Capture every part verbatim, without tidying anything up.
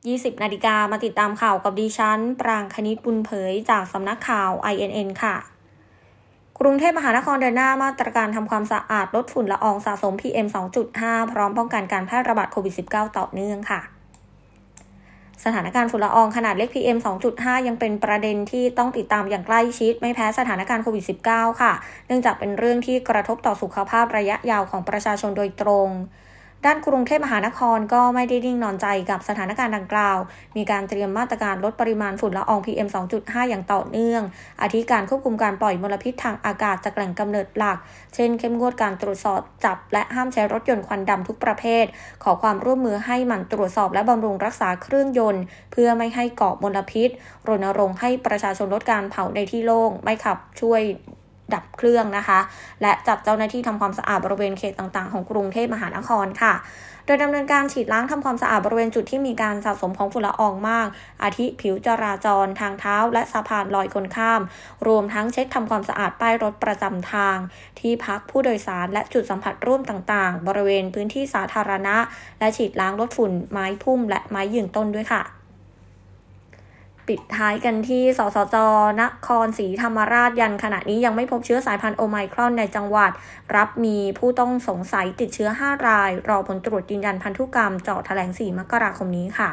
ยี่สิบนาฬิกามาติดตามข่าวกับดิฉันปรางคณิตบุญเผยจากสำนักข่าว ไอ เอ็น เอ็น ค่ะกรุงเทพมหานครเดินหน้ามาตรการทำความสะอาดลดฝุ่นละอองสะสม พี เอ็ม สองจุดห้า พร้อมป้องกันการแพร่ระบาดโควิด สิบเก้า ต่อเนื่องค่ะสถานการณ์ฝุ่นละอองขนาดเล็ก พี เอ็ม สองจุดห้า ยังเป็นประเด็นที่ต้องติดตามอย่างใกล้ชิดไม่แพ้สถานการณ์โควิด สิบเก้า ค่ะเนื่องจากเป็นเรื่องที่กระทบต่อสุขภาพระยะยาวของประชาชนโดยตรงด้านกรุงเทพมหานครก็ไม่ได้นิ่งนอนใจกับสถานการณ์ดังกล่าวมีการเตรียมมาตรการลดปริมาณฝุ่นละออง พี เอ็ม สองจุดห้า อย่างต่อเนื่องอาทิการควบคุมการปล่อยมลพิษทางอากาศจากแหล่งกำเนิดหลักเช่นเข้มงวดการตรวจสอบจับและห้ามใช้รถยนต์ควันดำทุกประเภทขอความร่วมมือให้หมั่นตรวจสอบและบำรุงรักษาเครื่องยนต์เพื่อไม่ให้ก่อมลพิษรณรงค์ให้ประชาชนลดการเผาในที่โล่งไม่ขับช่วยดับเครื่องนะคะและจัดเจ้าหน้าที่ทำความสะอาดบริเวณเขตต่างๆของกรุงเทพมหานครค่ะโดยดำเนินการฉีดล้างทำความสะอาดบริเวณจุดที่มีการสะสมของฝุ่นละอองมากอาทิผิวจราจรทางเท้าและสะพานลอยคนข้ามรวมทั้งเช็คทำความสะอาดป้ายรถประจำทางที่พักผู้โดยสารและจุดสัมผัสร่วมต่างๆบริเวณพื้นที่สาธารณะและฉีดล้างลดฝุ่นไม้พุ่มและไม้ยืนต้นด้วยค่ะปิดท้ายกันที่สสจ.นครศรีธรรมราชยันขณะนี้ยังไม่พบเชื้อสายพันธุ์โอไมครอนในจังหวัดรับมีผู้ต้องสงสัยติดเชื้อห้ารายรอผลตรวจยืนยันพันธุกรรมเจาะแถลงสี่มกราคมนี้ค่ะ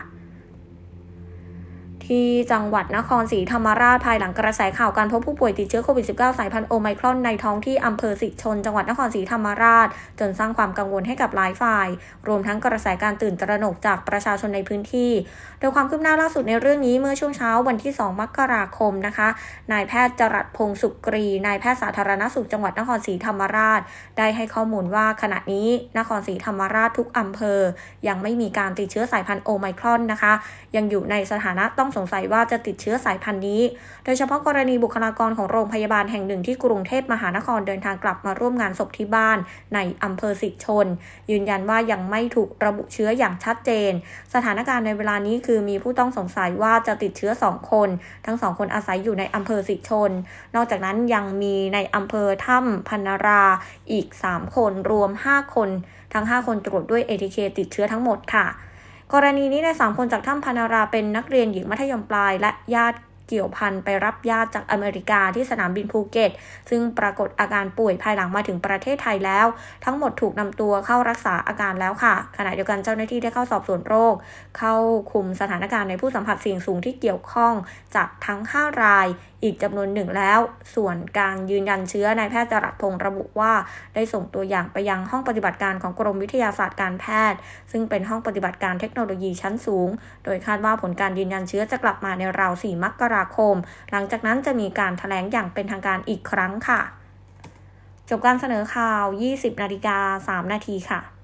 ที่จังหวัดนครศรีธรรมราชภายหลังกระแสข่าวการพบผู้ป่วยติดเชื้อโควิด สิบเก้า สายพันธุ์โอไมครอนในท้องที่อำเภอสิชนจังหวัดนครศรีธรรมราชจนสร้างความกังวลให้กับหลายฝ่ายรวมทั้งกระแสการตื่นตระหนกจากประชาชนในพื้นที่โดยความคืบหน้าล่าสุดในเรื่องนี้เมื่อช่วงเช้าวันที่สองมกราคมนะคะนายแพทย์จรัสพงษ์สุกรีนายแพทย์สาธารณสุขจังหวัดนครศรีธรรมราชได้ให้ข้อมูลว่าขณะนี้นครศรีธรรมราชทุกอำเภอยังไม่มีการติดเชื้อสายพันธุ์โอไมครอนนะคะยังอยู่ในสถานะต้องสงสัยว่าจะติดเชื้อสายพันธุ์นี้โดยเฉพาะกรณีบุคลากรของโรงพยาบาลแห่งหนึ่งที่กรุงเทพมหานครเดินทางกลับมาร่วมงานศพที่บ้านในอำเภอสิชนยืนยันว่ายังไม่ถูกระบุเชื้ออย่างชัดเจนสถานการณ์ในเวลานี้คือมีผู้ต้องสงสัยว่าจะติดเชื้อสองคนทั้งสองคนอาศัยอยู่ในอำเภอสิชนนอกจากนั้นยังมีในอำเภอถ้ำพนาราอีกสามคนรวมห้าคนทั้งห้าคนตรวจด้วย เอ ที เค ติดเชื้อทั้งหมดค่ะกรณีนี้ในสามคนจากถ้ำพนาราเป็นนักเรียนหญิงมัธยมปลายและญาติเกี่ยวพันไปรับญาติจากอเมริกาที่สนามบินภูเก็ตซึ่งปรากฏอาการป่วยภายหลังมาถึงประเทศไทยแล้วทั้งหมดถูกนำตัวเข้ารักษาอาการแล้วค่ะขณะเดียวกันเจ้าหน้าที่ได้เข้าสอบสวนโรคเข้าคุมสถานการณ์ในผู้สัมผัสเสี่ยงสูงที่เกี่ยวข้องจากทั้งห้ารายอีกจำนวนหนึ่งแล้วส่วนการยืนยันเชื้อนายแพทย์จรัสพงษ์ระบุว่าได้ส่งตัวอย่างไปยังห้องปฏิบัติการของกรมวิทยาศาสตร์การแพทย์ซึ่งเป็นห้องปฏิบัติการเทคโนโลยีชั้นสูงโดยคาดว่าผลการยืนยันเชื้อจะกลับมาในราวสี่มกราคมหลังจากนั้นจะมีการแถลงอย่างเป็นทางการอีกครั้งค่ะจบการเสนอข่าว ยี่สิบนาฬิกาสามนาทีค่ะ